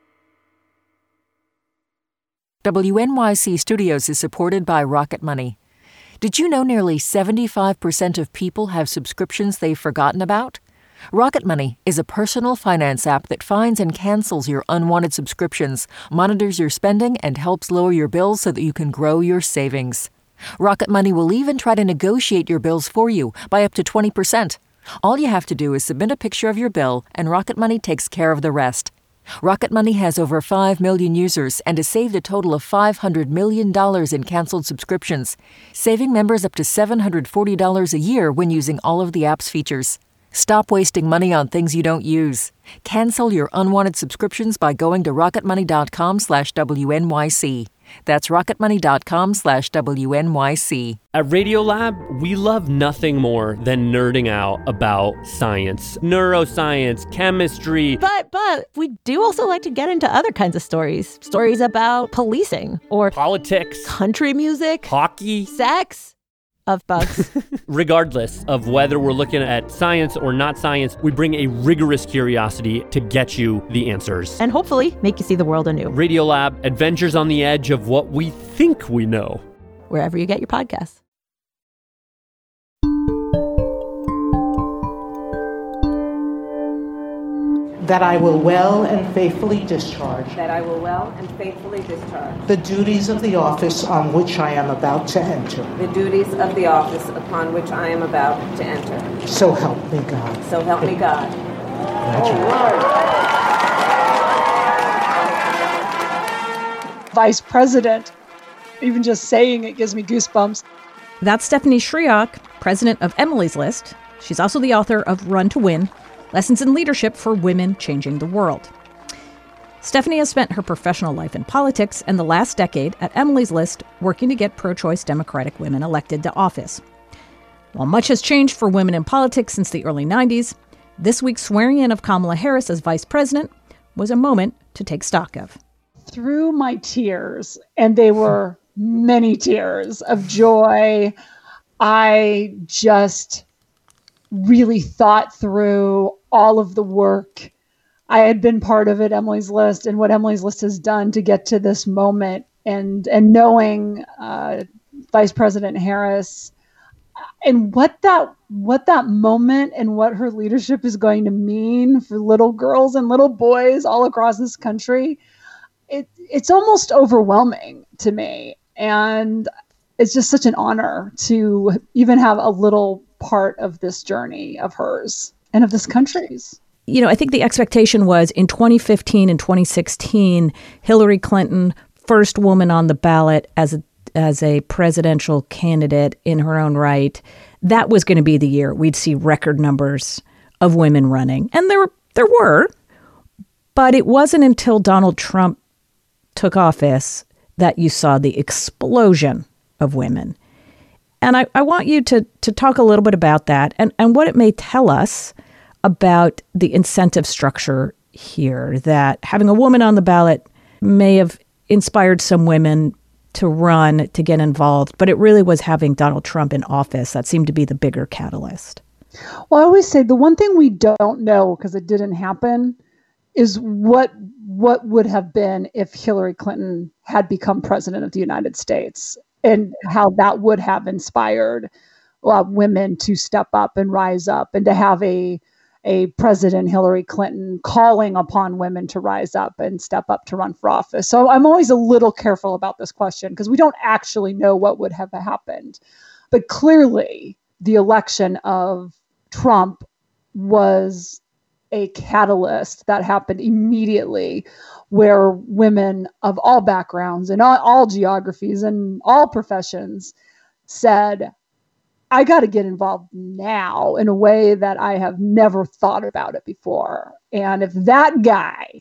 WNYC Studios is supported by Rocket Money. Did you know nearly 75% of people have subscriptions they've forgotten about? Rocket Money is a personal finance app that finds and cancels your unwanted subscriptions, monitors your spending, and helps lower your bills so that you can grow your savings. Rocket Money will even try to negotiate your bills for you by up to 20%. All you have to do is submit a picture of your bill, and Rocket Money takes care of the rest. Rocket Money has over 5 million users and has saved a total of $500 million in canceled subscriptions, saving members up to $740 a year when using all of the app's features. Stop wasting money on things you don't use. Cancel your unwanted subscriptions by going to rocketmoney.com/WNYC. That's rocketmoney.com/WNYC. At Radiolab, we love nothing more than nerding out about science, neuroscience, chemistry. But we do also like to get into other kinds of stories. Stories about policing or politics, country music, hockey, sex. Of bugs. Regardless of whether we're looking at science or not science, we bring a rigorous curiosity to get you the answers. And hopefully make you see the world anew. Radiolab, adventures on the edge of what we think we know. Wherever you get your podcasts. That I will well and faithfully discharge. That I will well and faithfully discharge. The duties of the office on which I am about to enter. The duties of the office upon which I am about to enter. So help me God. So help me God. Vice President. Even just saying it gives me goosebumps. That's Stephanie Shriok, president of Emily's List. She's also the author of Run to Win, Lessons in Leadership for Women Changing the World. Stephanie has spent her professional life in politics and the last decade at Emily's List working to get pro-choice Democratic women elected to office. While much has changed for women in politics since the early 90s, this week's swearing in of Kamala Harris as vice president was a moment to take stock of. Through my tears, and they were many tears of joy, I just really thought through all of the work I had been part of at Emily's List and what Emily's List has done to get to this moment, and knowing Vice President Harris and what that moment and what her leadership is going to mean for little girls and little boys all across this country. It's almost overwhelming to me, and it's just such an honor to even have a little part of this journey of hers and of this country's. You know, I think the expectation was in 2015 and 2016, Hillary Clinton, first woman on the ballot as a presidential candidate in her own right, that was going to be the year we'd see record numbers of women running. And there were, but it wasn't until Donald Trump took office that you saw the explosion of women. And I want you to talk a little bit about that and what it may tell us about the incentive structure here, that having a woman on the ballot may have inspired some women to run, to get involved, but it really was having Donald Trump in office that seemed to be the bigger catalyst. Well, I always say the one thing we don't know, because it didn't happen, is what would have been if Hillary Clinton had become president of the United States, and how that would have inspired women to step up and rise up, and to have a President Hillary Clinton calling upon women to rise up and step up to run for office. So I'm always a little careful about this question because we don't actually know what would have happened. But clearly, the election of Trump was a catalyst that happened immediately, where women of all backgrounds and all geographies and all professions said, I got to get involved now in a way that I have never thought about it before. And if that guy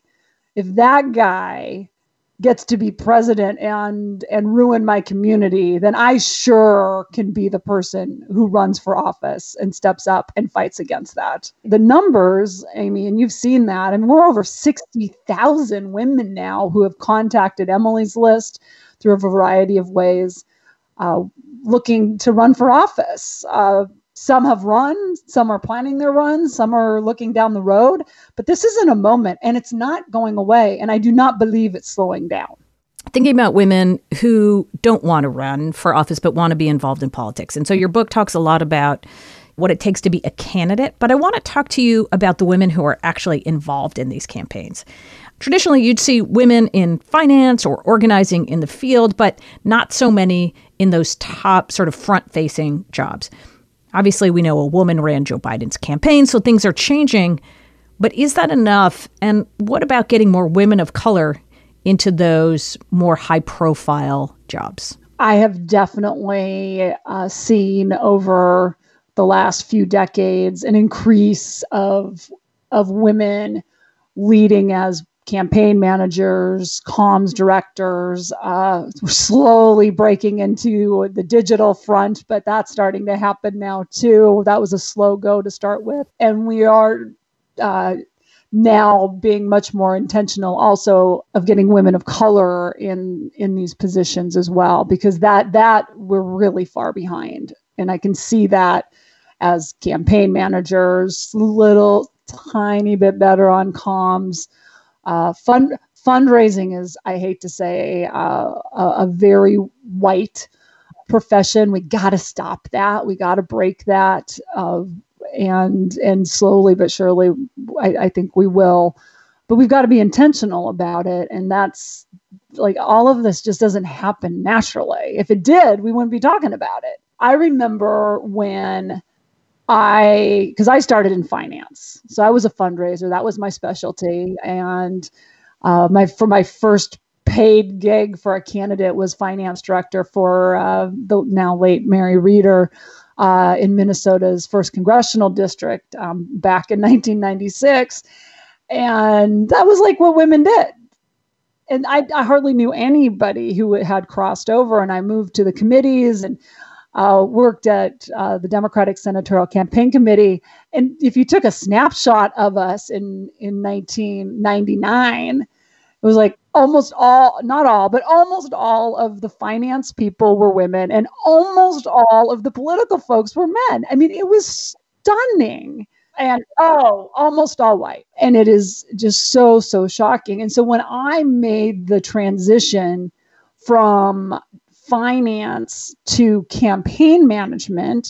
gets to be president and ruin my community, then I sure can be the person who runs for office and steps up and fights against that. The numbers, Amy, and you've seen that. I mean, we're over 60,000 women now who have contacted Emily's List through a variety of ways, looking to run for office. Some have run, some are planning their runs, some are looking down the road, but this isn't a moment and it's not going away. And I do not believe it's slowing down. thinking about women who don't want to run for office but want to be involved in politics. And so your book talks a lot about what it takes to be a candidate, but I want to talk to you about the women who are actually involved in these campaigns. Traditionally, you'd see women in finance or organizing in the field, but not so many in those top sort of front-facing jobs. Obviously, we know a woman ran Joe Biden's campaign, so things are changing. But is that enough? And what about getting more women of color into those more high-profile jobs? I have definitely seen over the last few decades an increase of women leading as campaign managers, comms directors, slowly breaking into the digital front, but that's starting to happen now too. That was a slow go to start with. And we are now being much more intentional also of getting women of color in these positions as well, because that we're really far behind. And I can see that as campaign managers, little tiny bit better on comms. Fundraising is, I hate to say, a very white profession. We got to stop that. We got to break that. And slowly but surely, I think we will. But we've got to be intentional about it. And that's like, all of this just doesn't happen naturally. If it did, we wouldn't be talking about it. I remember when because I started in finance. So I was a fundraiser. That was my specialty. And for my first paid gig for a candidate was finance director for the now late Mary Reeder in Minnesota's 1st Congressional District back in 1996. And that was like what women did. And I hardly knew anybody who had crossed over. And I moved to the committees and worked at the Democratic Senatorial Campaign Committee. And if you took a snapshot of us in 1999, it was like almost all, not all, but almost all of the finance people were women and almost all of the political folks were men. I mean, it was stunning. And almost all white. And it is just so shocking. And so when I made the transition from finance to campaign management,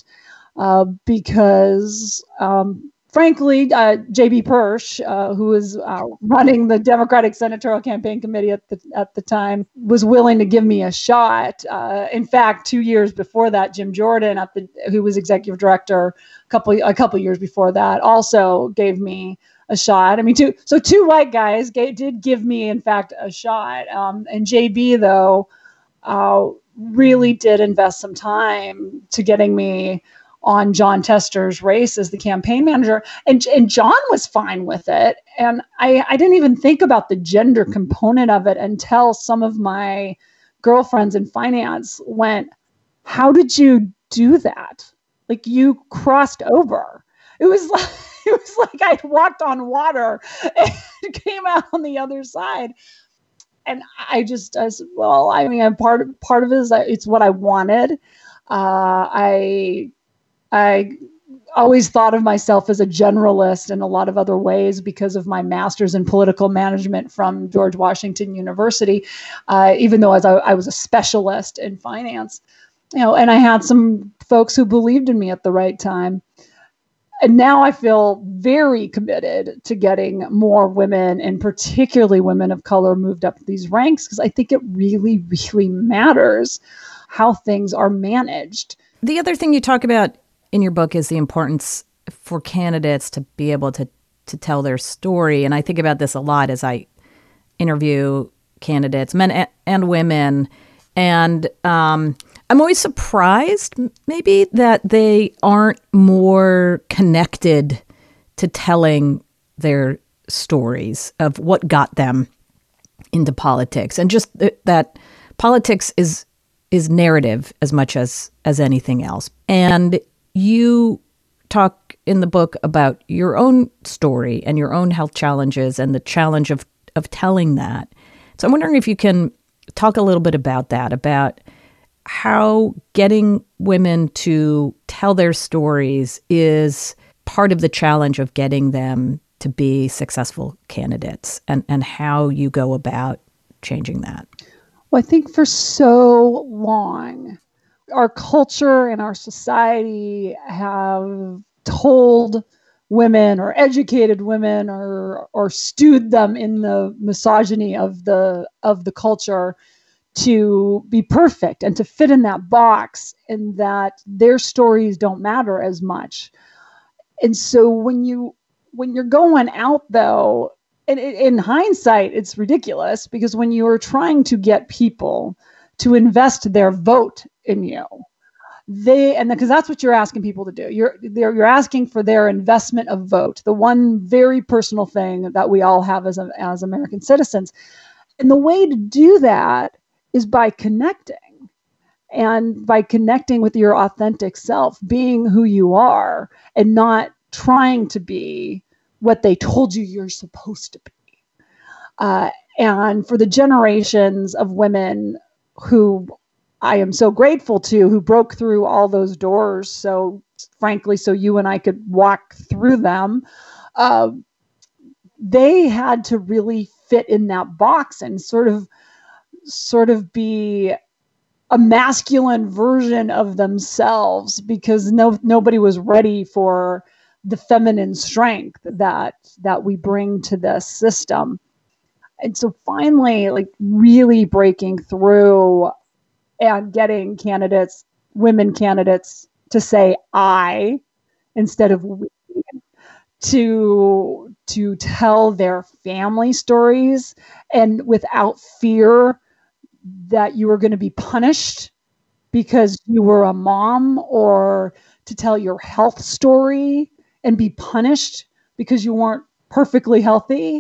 because frankly, J.B. Persh, who was running the Democratic Senatorial Campaign Committee at the time, was willing to give me a shot. In fact, 2 years before that, Jim Jordan, who was executive director a couple years before that, also gave me a shot. I mean, two white guys did give me, in fact, a shot. And JB, though, really did invest some time to getting me on John Tester's race as the campaign manager. And John was fine with it. And I didn't even think about the gender component of it until some of my girlfriends in finance went, "How did you do that? Like, you crossed over." It was like I'd walked on water and came out on the other side. And I said, well, I mean, part of it is it's what I wanted. I always thought of myself as a generalist in a lot of other ways because of my master's in political management from George Washington University, even though I was a specialist in finance, and I had some folks who believed in me at the right time. And now I feel very committed to getting more women, and particularly women of color, moved up these ranks, because I think it really, really matters how things are managed. The other thing you talk about in your book is the importance for candidates to be able to tell their story. And I think about this a lot as I interview candidates, men and women. And I'm always surprised maybe that they aren't more connected to telling their stories of what got them into politics. And just that politics is narrative as much as anything else. And you talk in the book about your own story and your own health challenges and the challenge of telling that. So I'm wondering if you can talk a little bit about that, about how getting women to tell their stories is part of the challenge of getting them to be successful candidates, and how you go about changing that. Well, I think for so long, our culture and our society have told women or educated women or stewed them in the misogyny of the culture to be perfect and to fit in that box, and that their stories don't matter as much. And so when you're going out, though, and in hindsight, it's ridiculous, because when you are trying to get people to invest their vote in you, because that's what you're asking people to do. You're asking for their investment of vote, the one very personal thing that we all have as American citizens. And the way to do that is by connecting, and by connecting with your authentic self, being who you are, and not trying to be what they told you you're supposed to be. And for the generations of women who I am so grateful to, who broke through all those doors, so frankly, so you and I could walk through them, they had to really fit in that box and sort of be a masculine version of themselves, because nobody was ready for the feminine strength that we bring to this system. And so finally, like, really breaking through and getting women candidates to say I instead of we, to tell their family stories, and without fear that you were going to be punished because you were a mom, or to tell your health story and be punished because you weren't perfectly healthy.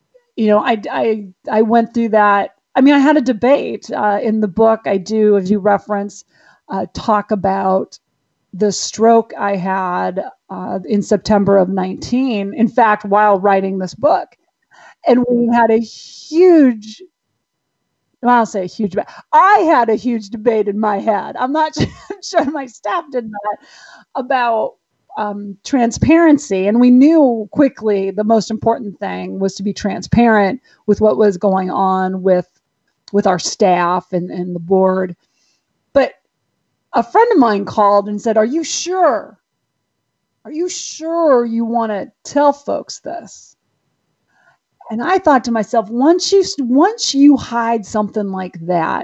I went through that. I mean, I had a debate in the book. I do, as you reference, talk about the stroke I had in September of 19. In fact, while writing this book, and we had a huge. Well, I'll say a huge debate. I had a huge debate in my head. I'm not sure my staff did that, about transparency. And we knew quickly the most important thing was to be transparent with what was going on with our staff and the board. But a friend of mine called and said, "Are you sure? Are you sure you want to tell folks this?" And I thought to myself, once you hide something like that,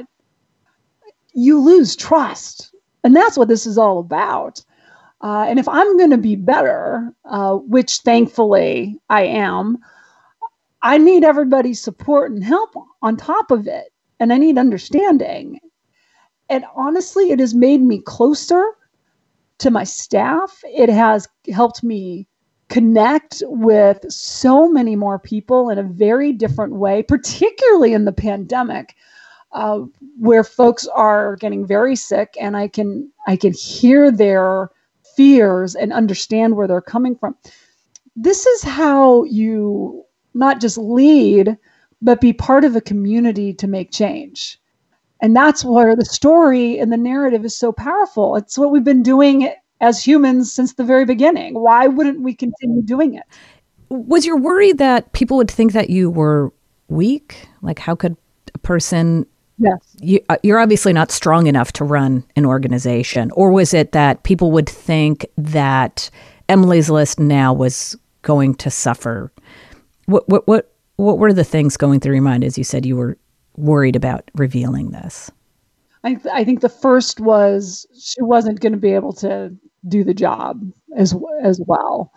you lose trust. And that's what this is all about. And if I'm going to be better, which thankfully I am, I need everybody's support and help on top of it. And I need understanding. And honestly, it has made me closer to my staff. It has helped me connect with so many more people in a very different way, particularly in the pandemic, where folks are getting very sick, and I can hear their fears and understand where they're coming from. This is how you not just lead, but be part of a community to make change. And that's where the story and the narrative is so powerful. It's what we've been doing as humans since the very beginning. Why wouldn't we continue doing it? Was your worry that people would think that you were weak? Like, how could a person... Yes. You're obviously not strong enough to run an organization. Or was it that people would think that Emily's List now was going to suffer? What were the things going through your mind as you said you were worried about revealing this? I think the first was she wasn't going to be able to do the job as well.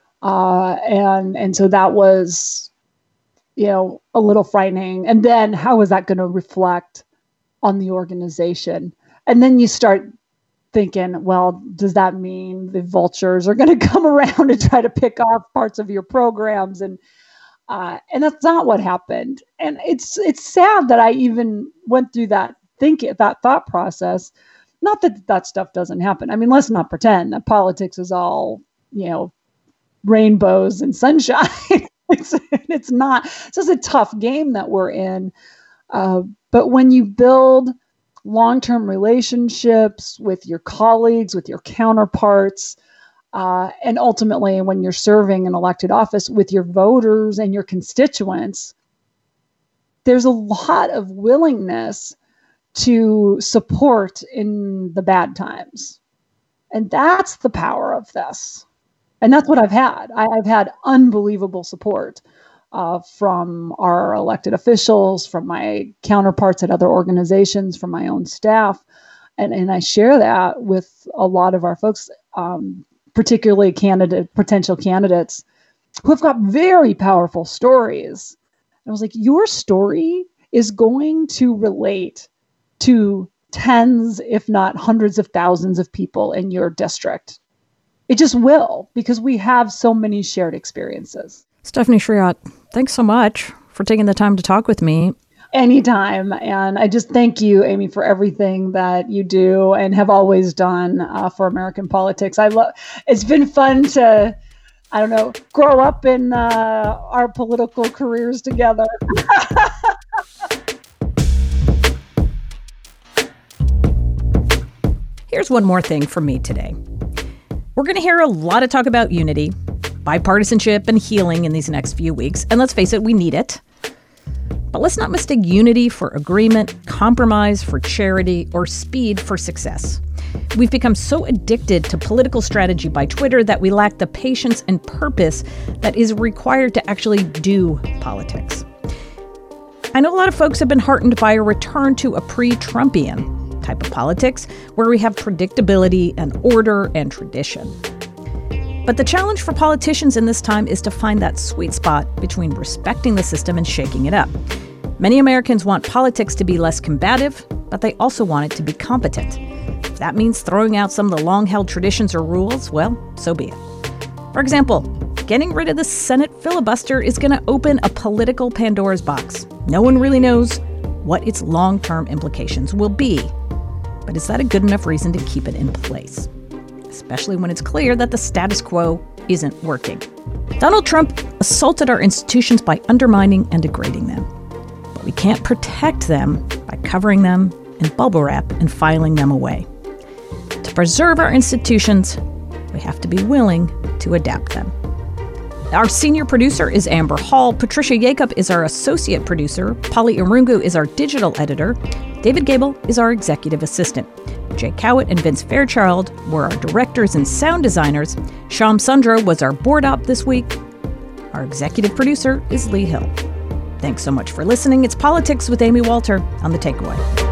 And so that was, a little frightening. And then how is that going to reflect on the organization? And then you start thinking, well, does that mean the vultures are going to come around and try to pick off parts of your programs? And that's not what happened. And it's sad that I even went through that thought process. Not that stuff doesn't happen. I mean, let's not pretend that politics is all, rainbows and sunshine. It's not. It's just a tough game that we're in. But when you build long-term relationships with your colleagues, with your counterparts, and ultimately when you're serving an elected office with your voters and your constituents, there's a lot of willingness to support in the bad times. And that's the power of this. And that's what I've had. I've had unbelievable support from our elected officials, from my counterparts at other organizations, from my own staff. And I share that with a lot of our folks, particularly potential candidates who have got very powerful stories. And I was like, your story is going to relate to tens, if not hundreds of thousands of people in your district. It just will, because we have so many shared experiences. Stephanie Shriot, thanks so much for taking the time to talk with me. Anytime. And I just thank you, Amy, for everything that you do and have always done for American politics. It's been fun to, grow up in our political careers together. Here's one more thing from me today. We're going to hear a lot of talk about unity, bipartisanship, and healing in these next few weeks. And let's face it, we need it. But let's not mistake unity for agreement, compromise for charity, or speed for success. We've become so addicted to political strategy by Twitter that we lack the patience and purpose that is required to actually do politics. I know a lot of folks have been heartened by a return to a pre-Trumpian type of politics where we have predictability and order and tradition. But the challenge for politicians in this time is to find that sweet spot between respecting the system and shaking it up. Many Americans want politics to be less combative, but they also want it to be competent. If that means throwing out some of the long-held traditions or rules, well, so be it. For example, getting rid of the Senate filibuster is going to open a political Pandora's box. No one really knows what its long-term implications will be. But is that a good enough reason to keep it in place? Especially when it's clear that the status quo isn't working. Donald Trump assaulted our institutions by undermining and degrading them. But we can't protect them by covering them in bubble wrap and filing them away. To preserve our institutions, we have to be willing to adapt them. Our senior producer is Amber Hall. Patricia Jacob is our associate producer. Polly Irungu is our digital editor. David Gable is our executive assistant. Jay Cowett and Vince Fairchild were our directors and sound designers. Shyam Sundra was our board op this week. Our executive producer is Lee Hill. Thanks so much for listening. It's Politics with Amy Walter on The Takeaway.